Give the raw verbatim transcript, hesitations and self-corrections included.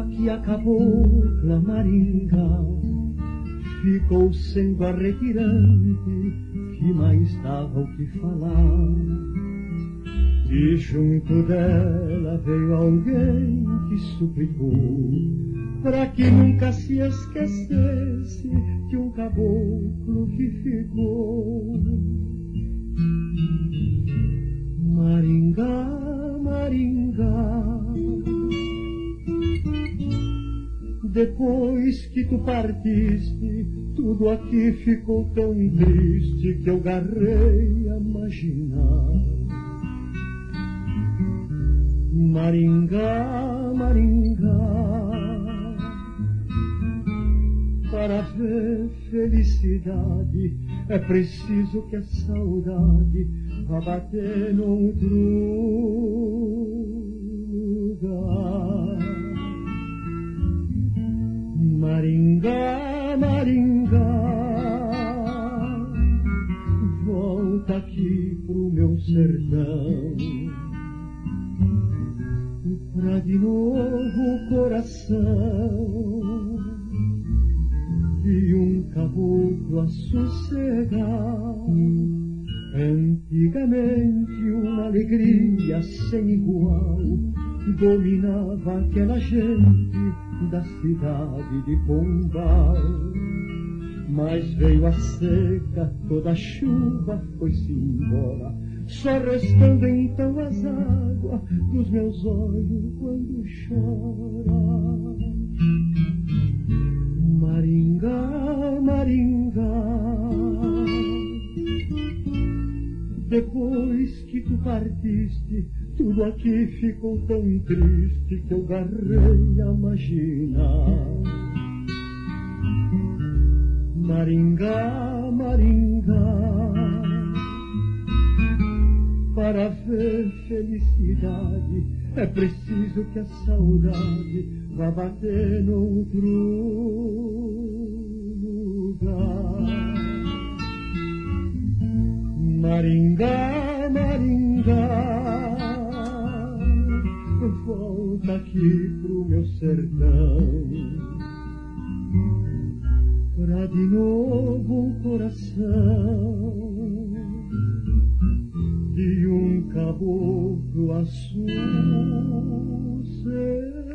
que acabou na Maringá, ficou sendo a retirante que mais dava o que falar. E junto dela veio alguém que suplicou para que nunca se esquecesse de um caboclo que ficou. Maringá, Maringá, depois que tu partiste, tudo aqui ficou tão triste que eu garrei a imaginar. Maringá, Maringá, para ver felicidade é preciso que a saudade vá bater noutro lugar. Maringá, Maringá, volta aqui pro meu sertão, pra de novo o coração de um caboclo a sossegar. Antigamente uma alegria sem igual dominava aquela gente da cidade de Pombal. Mas veio a seca, toda a chuva foi-se embora, só restando então as águas dos meus olhos quando chora. Maringá, Maringá, depois que tu partiste, tudo aqui ficou tão triste que eu garrei a imaginar. Maringá, Maringá, para ver felicidade é preciso que a saudade vá bater noutro lugar. Maringá, Maringá, volta aqui pro meu sertão, pra de novo o coração de um caboclo a sossegar.